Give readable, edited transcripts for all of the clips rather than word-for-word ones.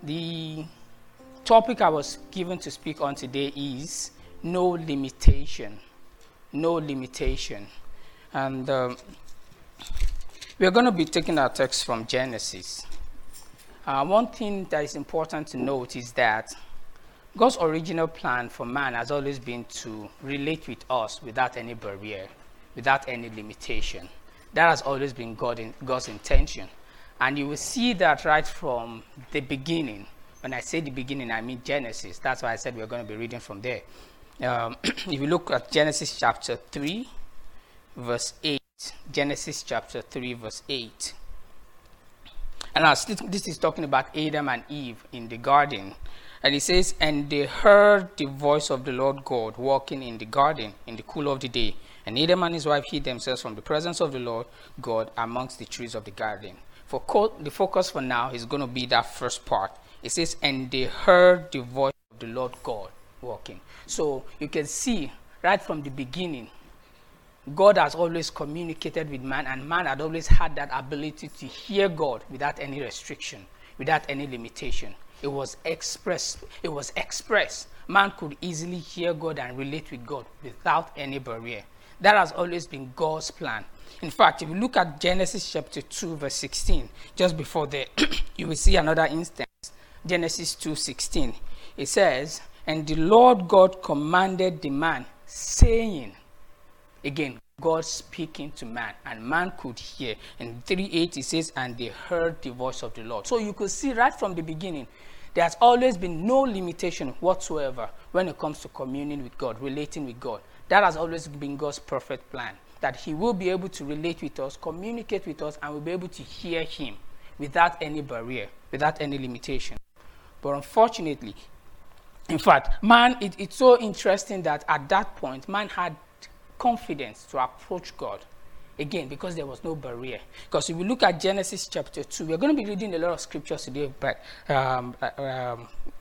The topic I was given to speak on today is no limitation. No limitation. And we're going to be taking our text from Genesis. One thing that is important to note is that God's original plan for man has always been to relate with us without any barrier, without any limitation. That has always been God's intention. And you will see that right from the beginning. When I say the beginning, I mean Genesis. That's why I said we're going to be reading from there. If you look at Genesis chapter 3, verse 8. Genesis chapter 3, verse 8. And this is talking about Adam and Eve in the garden. And it says, and they heard the voice of the Lord God walking in the garden in the cool of the day. And Adam and his wife hid themselves from the presence of the Lord God amongst the trees of the garden. The focus for now is going to be that first part. It says, and they heard the voice of the Lord God walking. So you can see right from the beginning, God has always communicated with man, and man had always had that ability to hear God without any restriction, without any limitation. It was expressed. Man could easily hear God and relate with God without any barrier. That has always been God's plan. In fact, if you look at Genesis chapter 2, verse 16, just before there, you will see another instance. Genesis 2:16. It says, and the Lord God commanded the man, saying, again, God speaking to man, and man could hear. In 3:8 it says, and they heard the voice of the Lord. So you could see right from the beginning, there's always been no limitation whatsoever when it comes to communing with God, relating with God. That has always been God's perfect plan, that he will be able to relate with us, communicate with us, and we'll be able to hear him without any barrier, without any limitation. But unfortunately, in fact, man, it's so interesting that at that point, man had confidence to approach God. Again, because there was no barrier. Because if we look at Genesis chapter 2, we're going to be reading a lot of scriptures today, but at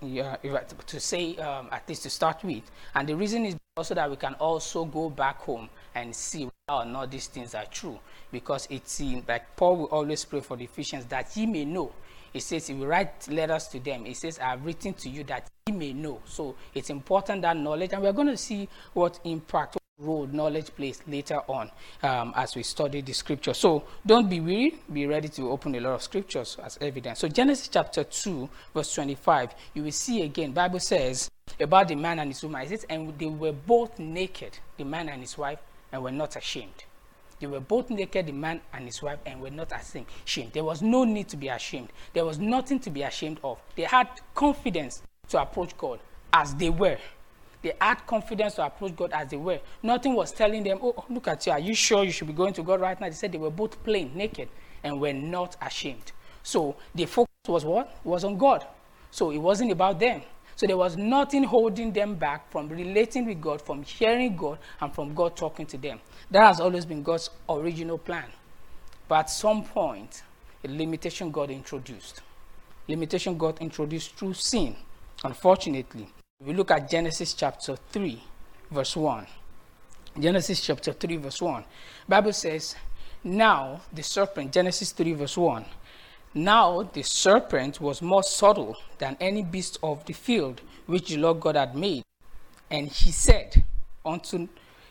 least to start with. And the reason is also that we can also go back home and see whether or not these things are true. Because it's like Paul will always pray for the Ephesians that ye may know. He says, if we write letters to them, he says, I have written to you that ye may know. So it's important that knowledge, and we're going to see what impact, what role knowledge plays later on as we study the scripture. So don't be weary, be ready to open a lot of scriptures as evidence. So Genesis chapter 2, verse 25, you will see again, Bible says about the man and his woman. It says, and they were both naked, the man and his wife, and were not ashamed. They were both naked, the man and his wife, and were not ashamed. There was no need to be ashamed. There was nothing to be ashamed of. They had confidence to approach God as they were. They had confidence to approach God as they were. Nothing was telling them, oh, look at you. Are you sure you should be going to God right now? They said they were both plain, naked, and were not ashamed. So the focus was what? Was on God. So it wasn't about them. So there was nothing holding them back from relating with God, from hearing God, and from God talking to them. That has always been God's original plan. But at some point, a limitation got introduced. Limitation got introduced through sin, unfortunately. If we look at Genesis chapter 3, verse 1. Genesis chapter 3, verse 1. Bible says, now the serpent, Genesis 3, verse 1. Now the serpent was more subtle than any beast of the field which the Lord God had made. And he said unto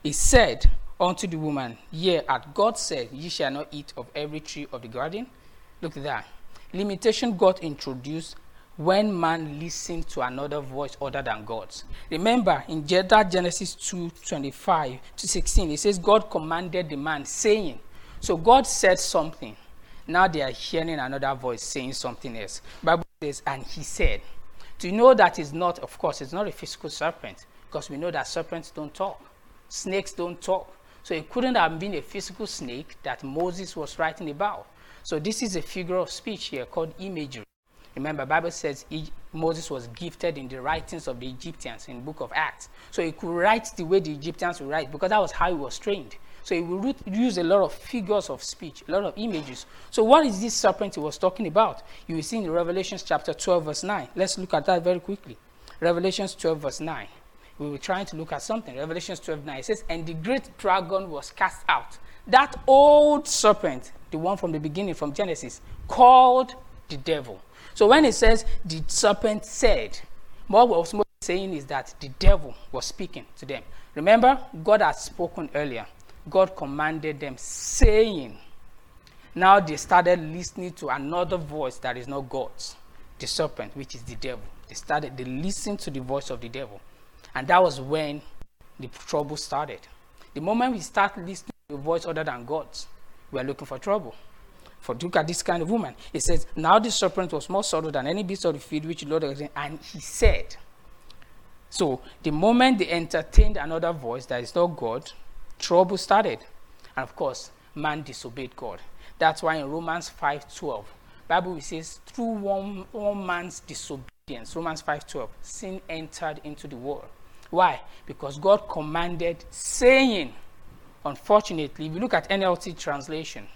the woman, yea, hath God said, ye shall not eat of every tree of the garden? Look at that. Limitation got introduced when man listened to another voice other than God's. Remember, in Genesis 2:25 to 16, it says, God commanded the man, saying. So God said something. Now they are hearing another voice saying something else. Bible says, and he said. To know that is not, of course, it's not a physical serpent, because we know that serpents don't talk. Snakes don't talk. So it couldn't have been a physical snake that Moses was writing about. So this is a figure of speech here called imagery. Remember, Bible says Moses was gifted in the writings of the Egyptians in the book of Acts. So he could write the way the Egyptians would write, because that was how he was trained. So he would use a lot of figures of speech, a lot of images. So what is this serpent he was talking about? You will see in Revelation chapter 12, verse 9. Let's look at that very quickly. Revelation 12, verse 9. We were trying to look at something. Revelation 12, 9. It says, and the great dragon was cast out. That old serpent, the one from the beginning, from Genesis, called the devil. So when it says the serpent said, what was Moses saying is that the devil was speaking to them. Remember, God had spoken earlier. God commanded them, saying. Now they started listening to another voice that is not God's, the serpent, which is the devil. They listened to the voice of the devil. And that was when the trouble started. The moment we start listening to a voice other than God's, we are looking for trouble. For look at this kind of woman. It says, now the serpent was more subtle than any beast of the field which the Lord has seen, and he said. So the moment they entertained another voice that is not God, trouble started. And of course, man disobeyed God. That's why in Romans 5:12, Bible says, through one man's disobedience, Romans 5:12, sin entered into the world. Why? Because God commanded, saying. Unfortunately, if you look at NLT translation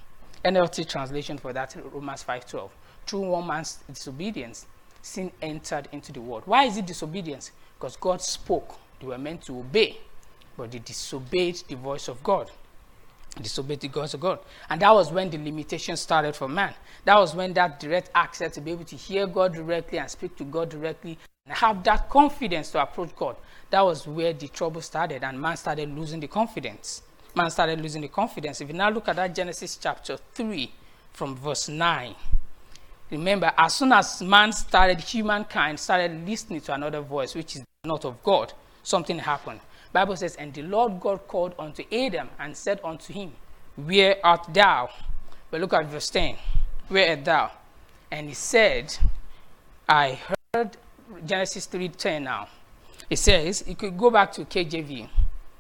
for that, Romans 5:12, through one man's disobedience, sin entered into the world. Why is it disobedience? Because God spoke. They were meant to obey, but they disobeyed the voice of God. Disobeyed the voice of God. And that was when the limitation started for man. That was when that direct access to be able to hear God directly and speak to God directly and have that confidence to approach God. That was where the trouble started, and man started losing the confidence. If you now look at that Genesis chapter 3 from verse 9, remember, as soon as humankind started listening to another voice, which is not of God, something happened. Bible says, and the Lord God called unto Adam and said unto him, where art thou? But look at verse 10. Where art thou? And he said, I heard, Genesis 3:10 now. It says, you could go back to KJV.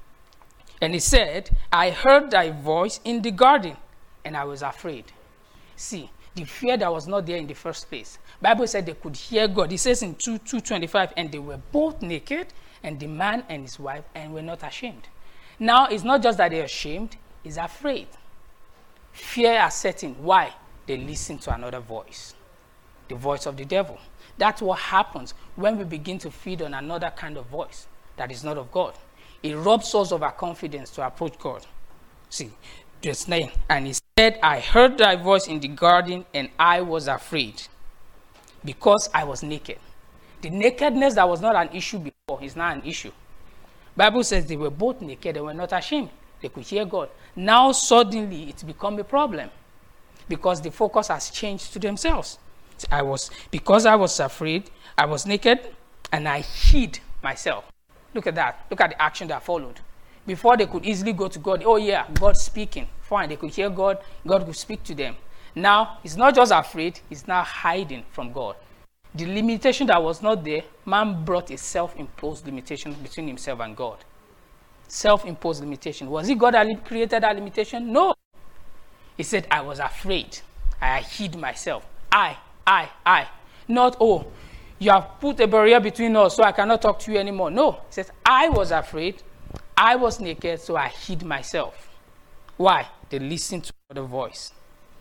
And he said, I heard thy voice in the garden, and I was afraid. See, the fear that was not there in the first place. Bible said they could hear God. It says in 2:25, and they were both naked, and the man and his wife, and were not ashamed. Now, it's not just that they're ashamed, he's afraid. Fear is setting. Why? They listen to another voice, the voice of the devil. That's what happens when we begin to feed on another kind of voice that is not of God. It robs us of our confidence to approach God. See, verse 9, and he said, I heard thy voice in the garden, and I was afraid, because I was naked. The nakedness that was not an issue before is now an issue. Bible says they were both naked, they were not ashamed. They could hear God. Now suddenly it's become a problem because the focus has changed to themselves. Because I was afraid, I was naked, and I hid myself. Look at that. Look at the action that followed. Before they could easily go to God, oh yeah, God's speaking. Fine, they could hear God, God could speak to them. Now, he's not just afraid, he's now hiding from God. The limitation that was not there, man brought a self-imposed limitation between himself and God. Self-imposed limitation. Was it God that created that limitation? No. He said, I was afraid. I hid myself. I. Not, oh, you have put a barrier between us, so I cannot talk to you anymore. No. He says, I was afraid. I was naked, so I hid myself. Why? They listened to another voice.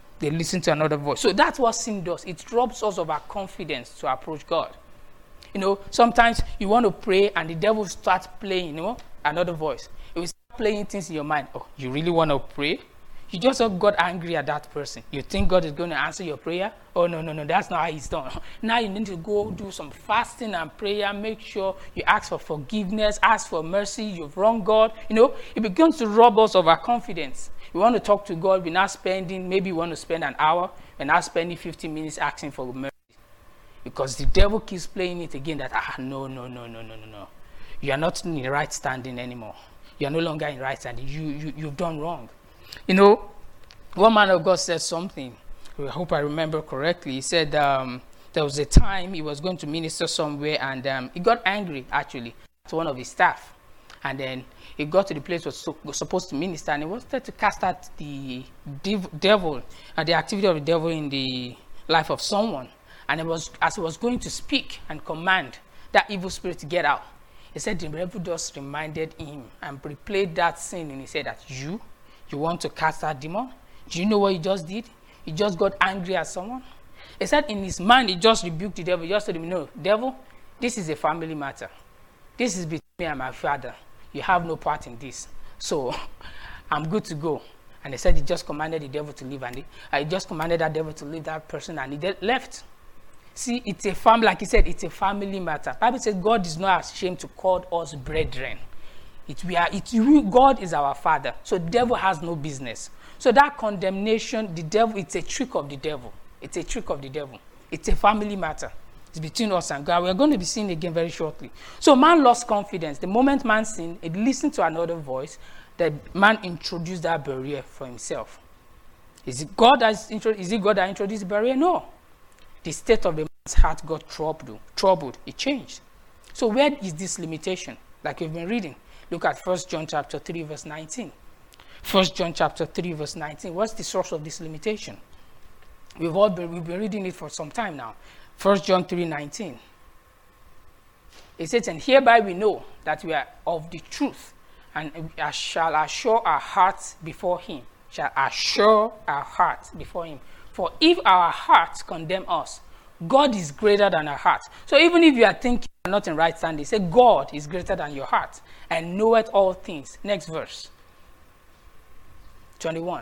So that's what sin does. It robs us of our confidence to approach God. Sometimes you want to pray and the devil starts playing, another voice. It will start playing things in your mind. Oh, you really want to pray? You just got angry at that person. You think God is going to answer your prayer? Oh, no, that's not how it's done. Now you need to go do some fasting and prayer. Make sure you ask for forgiveness, ask for mercy. You've wronged God. It begins to rob us of our confidence. We want to talk to God. Maybe we want to spend an hour. We're not spending 15 minutes asking for mercy. Because the devil keeps playing it again that, no. You are not in the right standing anymore. You are no longer in right standing. You've done wrong. One man of God said something. I hope I remember correctly. He said there was a time he was going to minister somewhere, and he got angry, actually, to one of his staff. And then he got to the place where he was supposed to minister, and he wanted to cast out the devil, the activity of the devil in the life of someone. And as he was going to speak and command that evil spirit to get out, he said the devil just reminded him and replayed that scene, and he said that you want to cast that demon? Do you know what you just did? You just got angry at someone? He said in his mind, he just rebuked the devil. He just told him, no, devil, this is a family matter. This is between me and my father. You have no part in this. So I'm good to go. And he said he just commanded the devil to leave. And he just commanded that devil to leave that person, and he left. See, it's a family, like he said, it's a family matter. Bible says God is not ashamed to call us brethren. God is our father. So the devil has no business. So that condemnation, the devil, it's a trick of the devil. It's a trick of the devil. It's a family matter. It's between us and God. We're going to be seeing again very shortly. So man lost confidence. The moment man sinned, it listened to another voice. The man introduced that barrier for himself. Is it God that introduced the barrier? No. The state of the man's heart got troubled. It changed. So where is this limitation? Like we've been reading. Look at 1 John chapter 3, verse 19. 1 John chapter 3, verse 19. What's the source of this limitation? We've been reading it for some time now. 1 John 3, 19. It says, and hereby we know that we are of the truth, and shall assure our hearts before him. Shall assure our hearts before him. For if our hearts condemn us, God is greater than our heart. So even if you are thinking you're not in right standing, say God is greater than your heart and knoweth all things. Next verse. 21.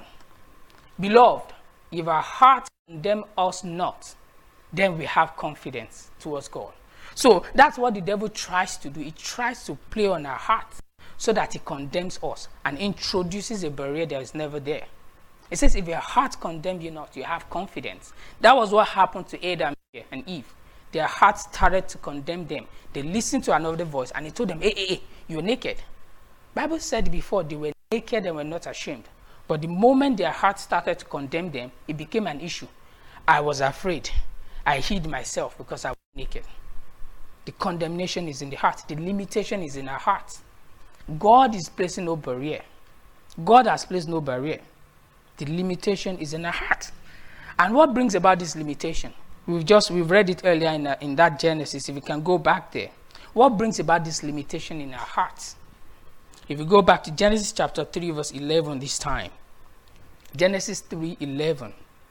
Beloved, if our hearts condemn us not, then we have confidence towards God. So that's what the devil tries to do. He tries to play on our hearts so that he condemns us and introduces a barrier that is never there. It says, if your heart condemns you not, you have confidence. That was what happened to Adam and Eve. Their hearts started to condemn them. They listened to another voice and he told them, hey, you're naked. Bible said before they were naked and were not ashamed. But the moment their heart started to condemn them, it became an issue. I was afraid. I hid myself because I was naked. The condemnation is in the heart. The limitation is in our hearts. God is placing no barrier. God has placed no barrier. The limitation is in our heart. And what brings about this limitation? We've read it earlier in that Genesis. If we can go back there. What brings about this limitation in our hearts? If we go back to Genesis chapter 3, verse 11 this time. Genesis 3:11.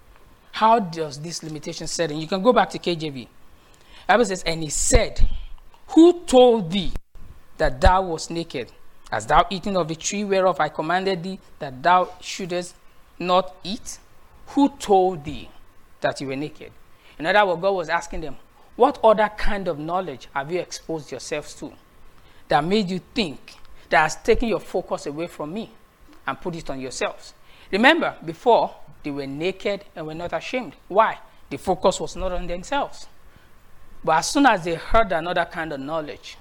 How does this limitation set in? You can go back to KJV. The Bible says, and he said, who told thee that thou wast naked? Hast thou eaten of the tree whereof I commanded thee that thou shouldest not eat? Who told thee that you were naked? In other words, God was asking them, what other kind of knowledge have you exposed yourselves to that made you think, that has taken your focus away from me and put it on yourselves? Remember, before, they were naked and were not ashamed. Why? The focus was not on themselves. But as soon as they heard another kind of knowledge,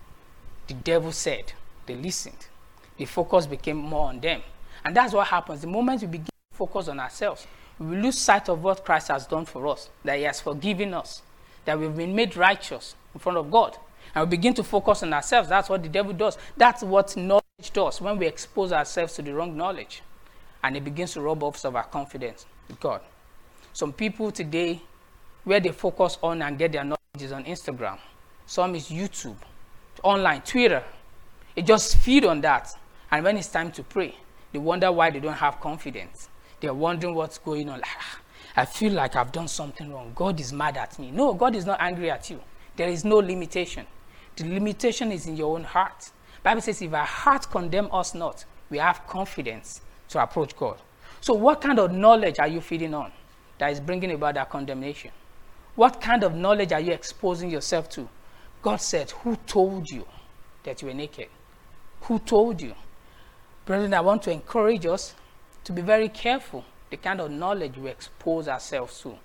the devil said, they listened. The focus became more on them. And that's what happens. The moment we begin to focus on ourselves, we lose sight of what Christ has done for us, that he has forgiven us, that we've been made righteous in front of God. And we begin to focus on ourselves. That's what the devil does. That's what knowledge does when we expose ourselves to the wrong knowledge. And it begins to rob us of our confidence with God. Some people today, where they focus on and get their knowledge is on Instagram. Some is YouTube, online, Twitter. It just feed on that. And when it's time to pray, they wonder why they don't have confidence. They're wondering what's going on. I feel like I've done something wrong. God is mad at me. No, God is not angry at you. There is no limitation. The limitation is in your own heart. The Bible says, if our heart condemn us not, we have confidence to approach God. So what kind of knowledge are you feeding on that is bringing about that condemnation? What kind of knowledge are you exposing yourself to? God said, who told you that you were naked? Who told you? Brethren, I want to encourage us to be very careful the kind of knowledge we expose ourselves to.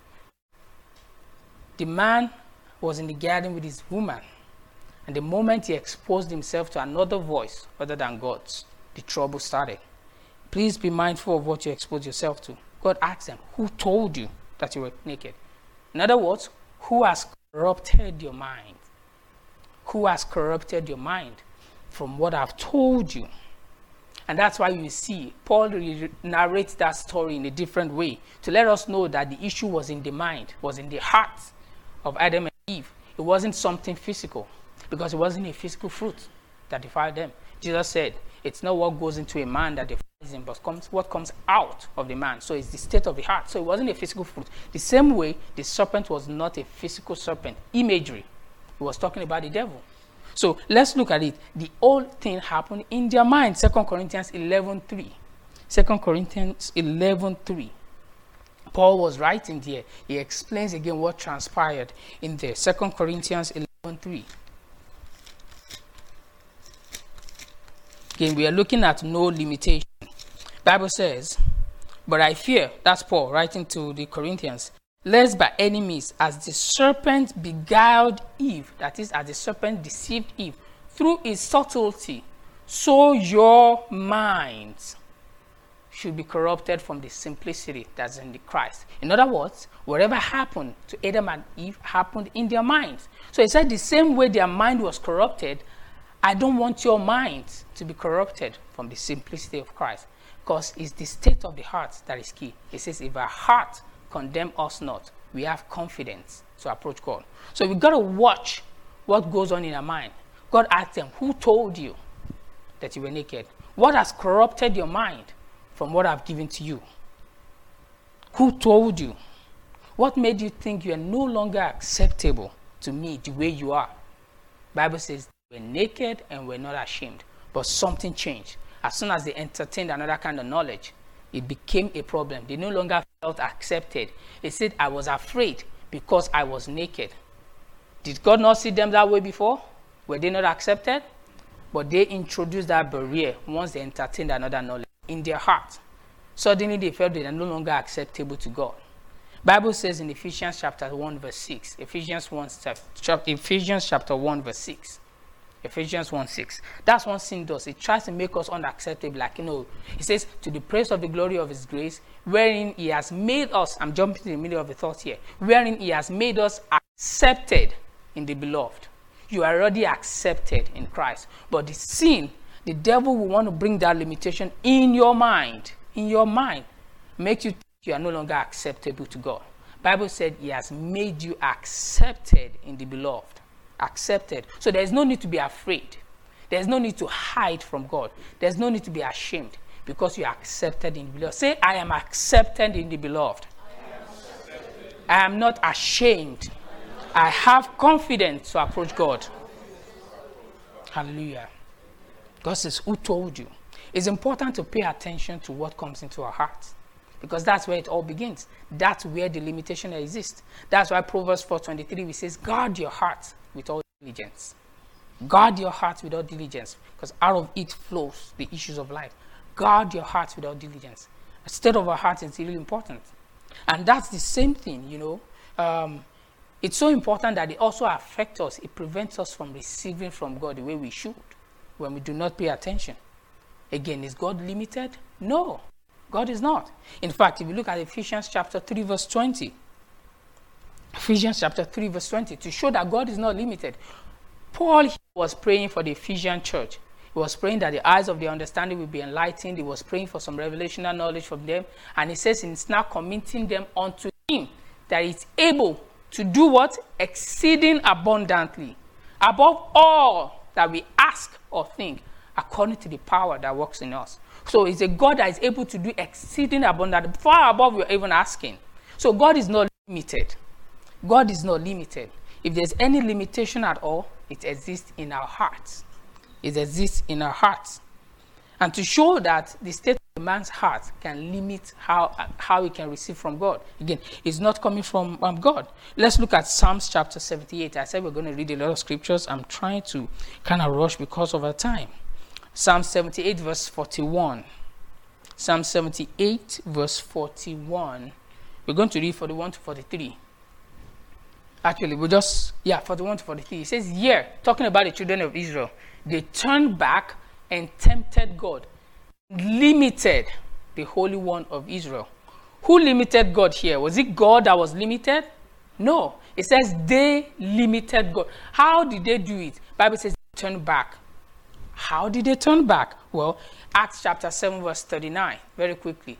The man was in the garden with his woman, and the moment he exposed himself to another voice other than God's, the trouble started. Please be mindful of what you expose yourself to. God asked them, who told you that you were naked? In other words, who has corrupted your mind? Who has corrupted your mind from what I've told you? And that's why you see Paul narrates that story in a different way to let us know that the issue was in the mind, was in the heart of Adam and Eve. It wasn't something physical, because it wasn't a physical fruit that defiled them. Jesus said, it's not what goes into a man that defiles him, but what comes out of the man. So it's the state of the heart. So it wasn't a physical fruit. The same way, the serpent was not a physical serpent. Imagery. He was talking about the devil. So let's look at it. The whole thing happened in their mind. 2 Corinthians 11:3. 2 Corinthians 11:3. Paul was writing there. He explains again what transpired in there. 2 Corinthians 11:3. Again, we are looking at no limitation. Bible says, but I fear, that's Paul writing to the Corinthians, lest by any means, as the serpent beguiled Eve, that is, as the serpent deceived Eve, through his subtlety, so your minds should be corrupted from the simplicity that's in the Christ. In other words, whatever happened to Adam and Eve happened in their minds. So he said the same way their mind was corrupted, I don't want your mind to be corrupted from the simplicity of Christ, because it's the state of the heart that is key. It says, if our heart condemn us not, we have confidence to approach God. So we've got to watch what goes on in our mind. God asked them, who told you that you were naked? What has corrupted your mind from what I've given to you? Who told you? What made you think you are no longer acceptable to me the way you are? Bible says we're naked and we're not ashamed. But something changed. As soon as they entertained another kind of knowledge, it became a problem. They no longer felt accepted. They said, I was afraid because I was naked. Did God not see them that way before? Were they not accepted? But they introduced that barrier once they entertained another knowledge in their heart. Suddenly they felt they are no longer acceptable to God. Bible says in Ephesians chapter 1 verse 6, Ephesians chapter 1 verse 6. Ephesians 1:6. That's what sin does. It tries to make us unacceptable. Like, it says, to the praise of the glory of his grace, wherein he has made us, I'm jumping to the middle of the thought here, wherein he has made us accepted in the beloved. You are already accepted in Christ. But the sin, the devil will want to bring that limitation in your mind, make you think you are no longer acceptable to God. Bible said he has made you accepted in the beloved. Accepted. So there's no need to be afraid. There's no need to hide from God. There's no need to be ashamed because you are accepted in the beloved. Say, I am accepted in the beloved. I am not ashamed. I have confidence to approach God. Hallelujah. God says, who told you? It's important to pay attention to what comes into our hearts, because that's where it all begins. That's where the limitation exists. That's why Proverbs 4:23 says, guard your heart with all diligence. Guard your heart with all diligence, because out of it flows the issues of life. Guard your heart with all diligence. The state of our heart is really important. And that's the same thing, it's so important that it also affects us. It prevents us from receiving from God the way we should when we do not pay attention. Again, is God limited? No, God is not. In fact, if you look at Ephesians chapter 3 verse 20, Ephesians chapter 3 verse 20, to show that God is not limited, Paul was praying for the Ephesian church. He was praying that the eyes of their understanding will be enlightened. He was praying for some revelational knowledge from them. And he says he's now committing them unto him, that he's able to do what? Exceeding abundantly, above all that we ask or think, according to the power that works in us. So it's a God that is able to do exceeding abundantly, far above you're even asking. So God is not limited. God is not limited. If there's any limitation at all, it exists in our hearts. It exists in our hearts. And to show that the state of a man's heart can limit how he can receive from God. Again, it's not coming from God. Let's look at Psalms chapter 78. I said we're going to read a lot of scriptures. I'm trying to kind of rush because of our time. Psalm 78 verse 41. Psalm 78 verse 41. We're going to read 41 to 43. Actually, 41 to 43. It says here, talking about the children of Israel, they turned back and tempted God, limited the Holy One of Israel. Who limited God here? Was it God that was limited? No. It says they limited God. How did they do it? Bible says they turned back. How did they turn back? Well, Acts chapter 7 verse 39. Very quickly.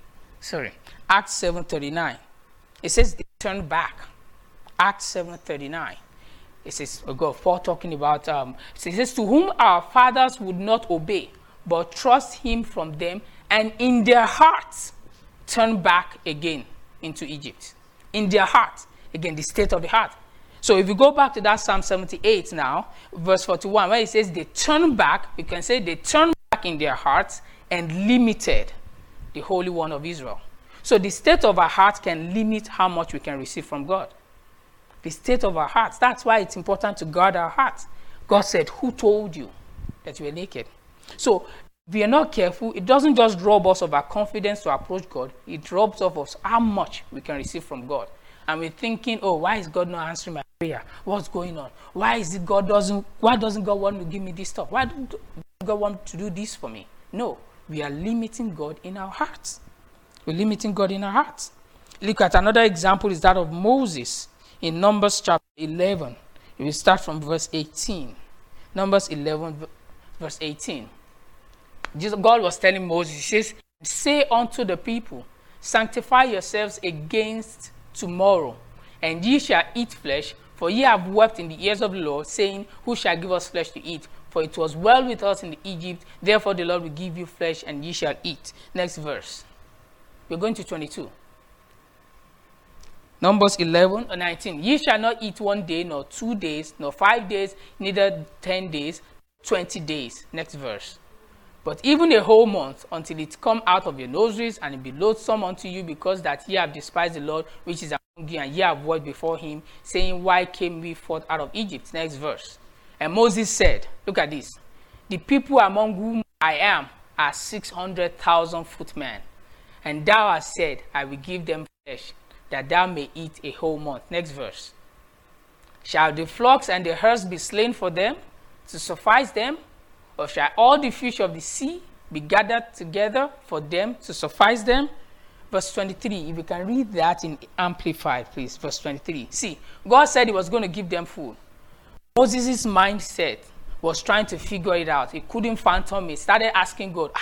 Acts 7:39. It says they turned back. Acts 7:39. It says, Paul talking about, it says, to whom our fathers would not obey, but trust him from them, and in their hearts turn back again into Egypt. In their hearts. Again, the state of the heart. So if you go back to that Psalm 78 now, verse 41, where it says they turn back, you can say they turn back in their hearts and limited the Holy One of Israel. So the state of our heart can limit how much we can receive from God. The state of our hearts. That's why it's important to guard our hearts. God said, who told you that you were naked? So if we are not careful, it doesn't just rob us of our confidence to approach God. It robs of us how much we can receive from God. And we're thinking, oh, why is God not answering my prayer? What's going on? Why doesn't God want to give me this stuff? Why doesn't God want to do this for me? No, we are limiting God in our hearts. We're limiting God in our hearts. Look at another example is that of Moses in Numbers chapter 11. We will start from verse 18. Numbers 11, verse 18. God was telling Moses, he says, say unto the people, sanctify yourselves against tomorrow, and ye shall eat flesh, for ye have wept in the ears of the Lord, saying, who shall give us flesh to eat? For it was well with us in Egypt, therefore the Lord will give you flesh, and ye shall eat. Next verse. We're going to 22. Numbers 11 or 19. Ye shall not eat 1 day, nor 2 days, nor 5 days, neither 10 days, 20 days. Next verse. But even a whole month, until it come out of your nostrils, and it be loathsome unto you, because that ye have despised the Lord, which is among you, and ye have walked before him, saying, why came we forth out of Egypt? Next verse. And Moses said, look at this, the people among whom I am are 600,000 footmen, and thou hast said, I will give them flesh, that thou may eat a whole month. Next verse. Shall the flocks and the herds be slain for them, to suffice them? Or shall all the fish of the sea be gathered together for them to suffice them? Verse 23, if you can read that in Amplified, please. Verse 23. See, God said he was going to give them food. Moses' mindset was trying to figure it out. He couldn't fathom it. Started asking God,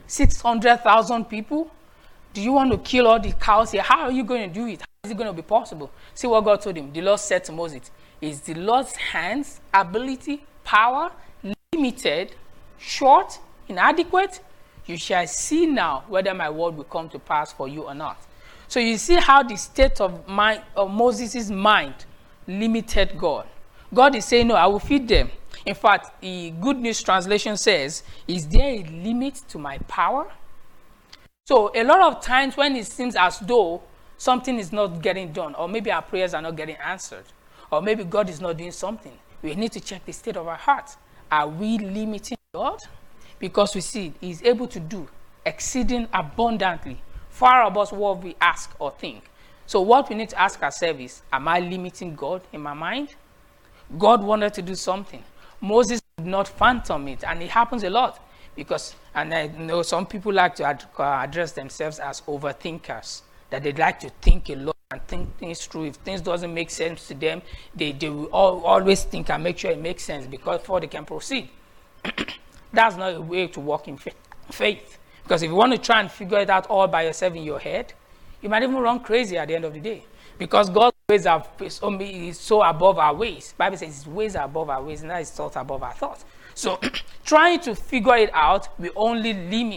600,000 people? Do you want to kill all the cows here? How are you going to do it? How is it going to be possible? See what God told him. The Lord said to Moses, is the Lord's hands, ability, power, limited, short, inadequate? You shall see now whether my word will come to pass for you or not. So you see how the state of mind of Moses' mind limited God. God is saying, no, I will feed them. In fact, the Good News Translation says, is there a limit to my power? So a lot of times when it seems as though something is not getting done, or maybe our prayers are not getting answered, or maybe God is not doing something, we need to check the state of our heart. Are we limiting God? Because we see he's able to do exceeding abundantly, far above what we ask or think. So what we need to ask ourselves is, am I limiting God in my mind? God wanted to do something. Moses did not fathom it, and it happens a lot. Because, and I know some people like to address themselves as overthinkers, that they like to think a lot and think things through. If things doesn't make sense to them, they will always think and make sure it makes sense before they can proceed. That's not a way to walk in faith. Because if you want to try and figure it out all by yourself in your head, you might even run crazy at the end of the day. Because God's ways are so above our ways. The Bible says his ways are above our ways, and his thoughts are above our thoughts. So trying to figure it out will only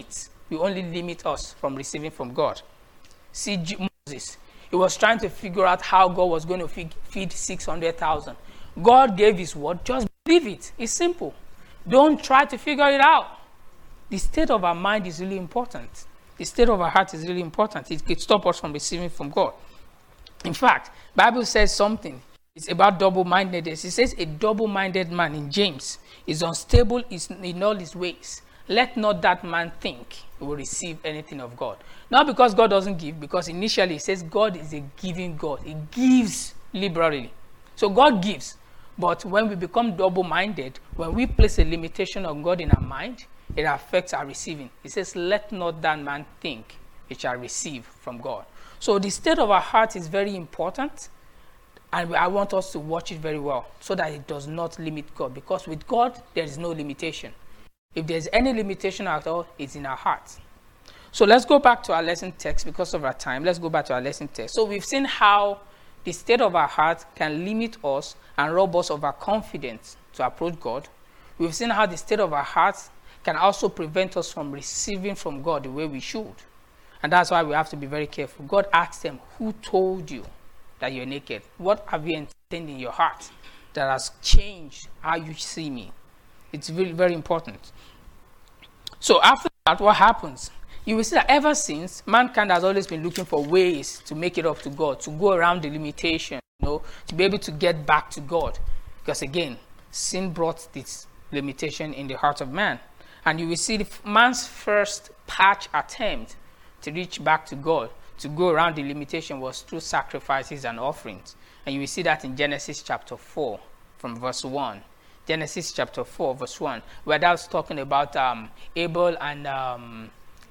limit us from receiving from God. See Moses, he was trying to figure out how God was going to feed 600,000. God gave his word, just believe it. It's simple. Don't try to figure it out. The state of our mind is really important. The state of our heart is really important. It could stop us from receiving from God. In fact, the Bible says something. It's about double-mindedness. It says a double-minded man in James is unstable in all his ways. Let not that man think he will receive anything of God. Not because God doesn't give, because initially it says God is a giving God. He gives liberally. So God gives. But when we become double-minded, when we place a limitation on God in our mind, it affects our receiving. It says, let not that man think he shall receive from God. So the state of our heart is very important. And I want us to watch it very well so that it does not limit God. Because with God, there is no limitation. If there's any limitation at all, it's in our hearts. So let's go back to our lesson text because of our time. Let's go back to our lesson text. So we've seen how the state of our heart can limit us and rob us of our confidence to approach God. We've seen how the state of our hearts can also prevent us from receiving from God the way we should. And that's why we have to be very careful. God asked them, who told you that you're naked? What have you entertained in your heart that has changed how you see me? It's really very important. So after that, what happens? you will see that ever since, mankind has always been looking for ways to make it up to God, to go around the limitation, to be able to get back to God. Because again, sin brought this limitation in the heart of man. And you will see man's first patch attempt to reach back to God, to go around the limitation, was through sacrifices and offerings. And you will see that in Genesis chapter 4 from verse 1. Genesis chapter 4 verse 1, where that was talking about Abel, and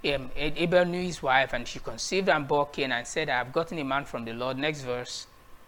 Abel knew his wife, and she conceived and bore Cain, and said, I have gotten a man from the Lord. Next verse.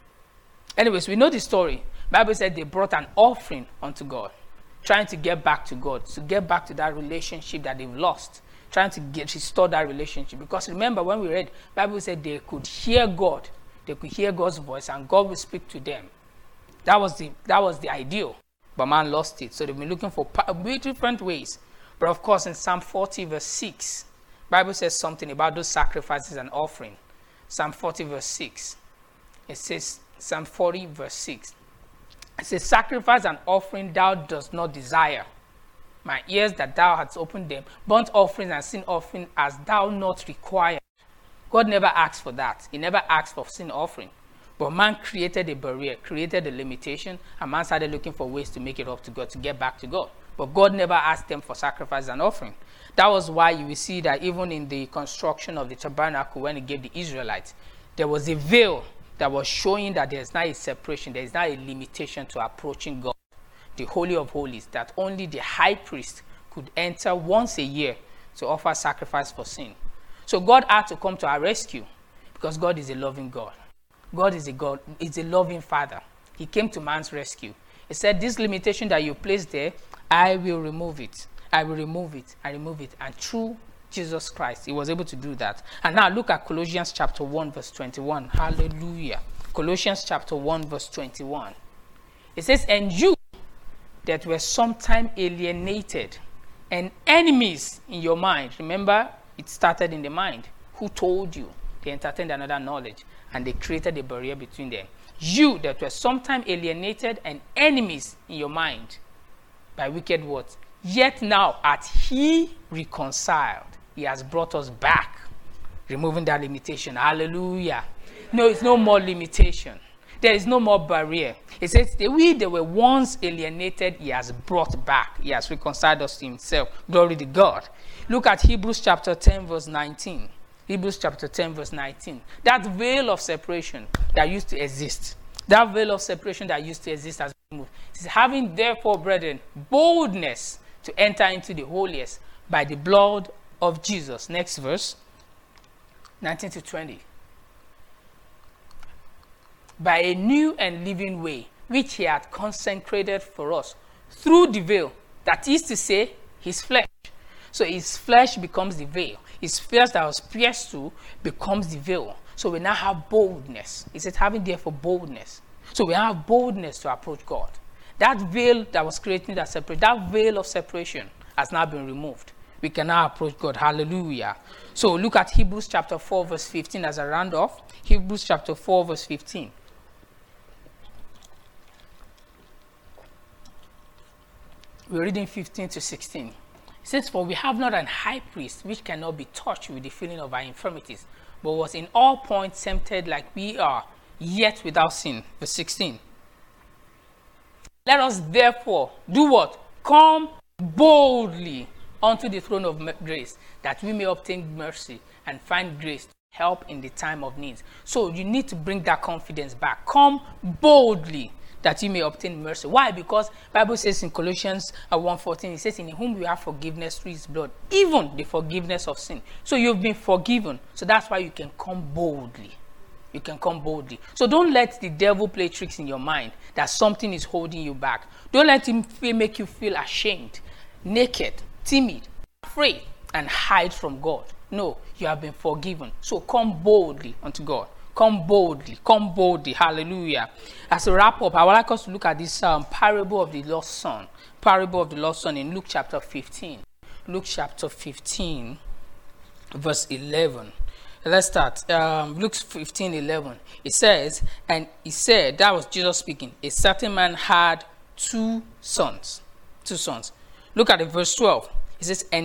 Anyways, we know the story. Bible said they brought an offering unto God, trying to get back to God, to get back to that relationship that they've lost, trying to restore that relationship. Because remember, when we read, Bible said they could hear God, they could hear God's voice, and God will speak to them. That was the ideal, but man lost it. So they've been looking for different ways. But of course, in Psalm 40 verse 6, Bible says something about those sacrifices and offering. Psalm 40 verse 6. It says, Psalm 40 verse 6. It says, sacrifice and offering thou dost not desire. My ears that thou hast opened them, burnt offerings and sin offering as thou not required. God never asked for that. He never asked for sin offering. But man created a barrier, created a limitation, and man started looking for ways to make it up to God, to get back to God. But God never asked them for sacrifice and offering. That was why you will see that even in the construction of the tabernacle, when he gave the Israelites, there was a veil that was showing that there is not a separation, there is not a limitation to approaching God, the Holy of Holies, that only the high priest could enter once a year to offer sacrifice for sin. So God had to come to our rescue, because God is a loving God. God is a loving Father. He came to man's rescue. He said, this limitation that you placed there, I will remove it. I will remove it. I remove it. And through Jesus Christ, he was able to do that. And now look at Colossians chapter 1 verse 21. Hallelujah. Colossians chapter 1 verse 21. It says, and you that were sometime alienated and enemies in your mind. Remember, it started in the mind. Who told you? They entertained another knowledge, and they created a barrier between them. You that were sometime alienated and enemies in your mind by wicked words, yet now art he reconciled. He has brought us back, removing that limitation. Hallelujah. No, it's no more limitation. There is no more barrier. It says, we that were once alienated, he has brought back. He has reconciled us to himself. Glory to God. Look at Hebrews chapter 10 verse 19. Hebrews chapter 10 verse 19. That veil of separation that used to exist. That veil of separation that used to exist has been removed. It says, having therefore, brethren, boldness to enter into the holiest by the blood of Jesus. Next verse. 19 to 20. By a new and living way, which he had consecrated for us through the veil, that is to say, his flesh. So his flesh becomes the veil. His flesh that was pierced through becomes the veil. So we now have boldness. He said, having therefore boldness. So we have boldness to approach God. That veil that was creating that separation, that veil of separation has now been removed. We can now approach God. Hallelujah. So look at Hebrews chapter 4 verse 15 as a round off. Hebrews chapter 4 verse 15. We're reading 15 to 16. It says, for we have not an high priest which cannot be touched with the feeling of our infirmities, but was in all points tempted like we are, yet without sin. Verse 16. Let us therefore do what? Come boldly unto the throne of grace, that we may obtain mercy and find grace to help in the time of need. So you need to bring that confidence back. Come boldly, that you may obtain mercy. Why? Because Bible says in Colossians 1:14, it says, in whom we have forgiveness through his blood, even the forgiveness of sin. So you've been forgiven. So that's why you can come boldly. You can come boldly. So don't let the devil play tricks in your mind that something is holding you back. Don't let him make you feel ashamed, naked, timid, afraid, and hide from God. No, you have been forgiven. So come boldly unto God. Come boldly. Come boldly. Hallelujah. As a wrap up, I would like us to look at this parable of the lost son. Parable of the lost son in Luke chapter 15. Luke chapter 15, verse 11. Let's start. Luke 15:11. It says, and he said, that was Jesus speaking, a certain man had two sons. Look at it, verse 12. It says, and the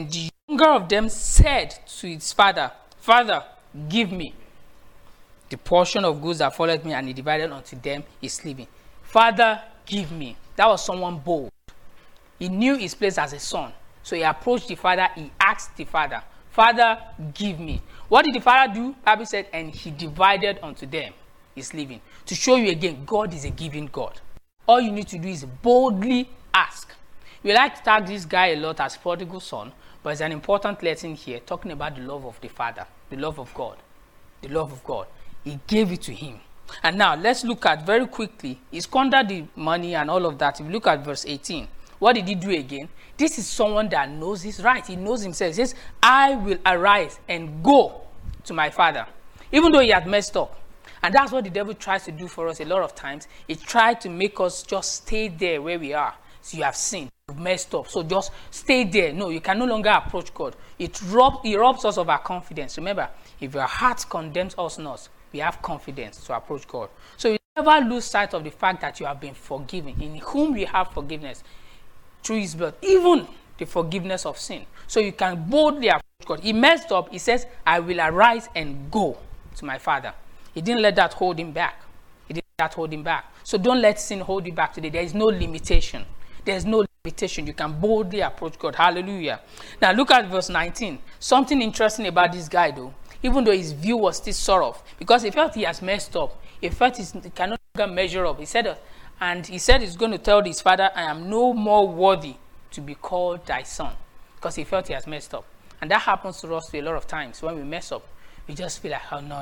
younger of them said to his father, Father, give me the portion of goods that followed me, and he divided unto them his living. Father, give me. That was someone bold. He knew his place as a son. So he approached the father, he asked the father, Father, give me. What did the father do? Bible said, and he divided unto them his living. To show you again, God is a giving God. All you need to do is boldly ask. We like to tag this guy a lot as prodigal son, but it's an important lesson here, talking about the love of the Father, the love of God, the love of God. He gave it to him. And now let's look at very quickly. He squandered the money and all of that. If you look at verse 18, what did he do again? This is someone that knows his right. He knows himself. He says, I will arise and go to my father, even though he had messed up. And that's what the devil tries to do for us a lot of times. He tried to make us just stay there where we are. So you have sinned, you've messed up, so just stay there. No, you can no longer approach God. It robs us of our confidence. Remember, if your heart condemns us not, we have confidence to approach God. So you never lose sight of the fact that you have been forgiven, in whom we have forgiveness through his blood, even the forgiveness of sin. So you can boldly approach God. He messed up. He says, I will arise and go to my father. He didn't let that hold him back. He didn't let that hold him back. So don't let sin hold you back today. There is no limitation. There's no limitation. You can boldly approach God. Hallelujah. Now look at verse 19. Something interesting about this guy though, even though his view was still sort of, because he felt he has messed up. He felt he can no longer measure up. He said he's going to tell his father, I am no more worthy to be called thy son. Because he felt he has messed up. And that happens to us a lot of times when we mess up. We just feel like, oh, no.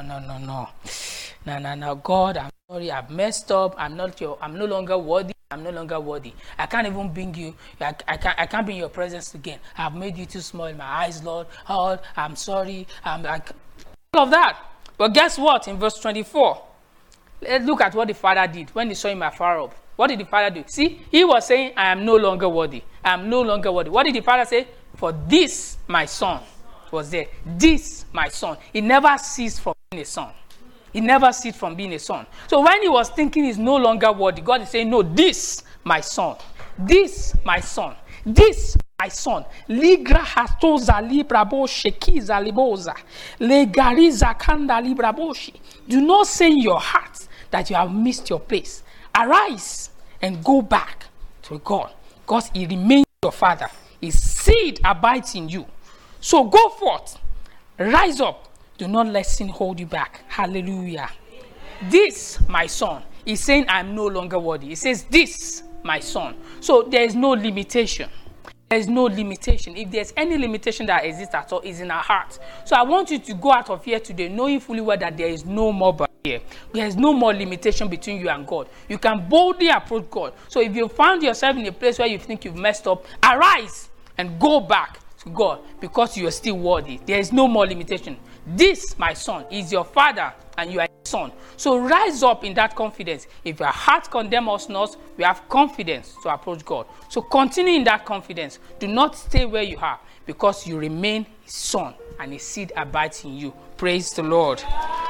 No, God, I'm sorry, I've messed up. I'm no longer worthy. I'm no longer worthy. I can't even bring you. I can't be in your presence again. I've made you too small in my eyes, Lord. Oh, I'm sorry. All of that. But guess what? In verse 24, let's look at what the father did when he saw him afar off. What did the father do? See, he was saying, I am no longer worthy. I am no longer worthy. What did the father say? For this, my son, was there. This, my son. He never ceased from being a son. He never ceased from being a son. So when he was thinking he's no longer worthy, God is saying, no, this, my son. This, my son. This, my son. Ligra hatoza librabo shekiza liboza. Legariza kanda libraboshi. Do not say in your heart that you have missed your place. Arise and go back to God, because he remains your father. His seed abides in you. So go forth, rise up. Do not let sin hold you back. Hallelujah. This, my son, is saying I'm no longer worthy. He says, this, my son. So there is no limitation. There is no limitation. If there's any limitation that exists at all, it's in our heart. So I want you to go out of here today knowing fully well that there is no more barrier. There is no more limitation between you and God. You can boldly approach God. So if you found yourself in a place where you think you've messed up, arise and go back to God, because you are still worthy. There is no more limitation. This, my son, is your father and you are his son. So rise up in that confidence. If your heart condemns us not, we have confidence to approach God. So continue in that confidence. Do not stay where you are, because you remain his son and his seed abides in you. Praise the Lord.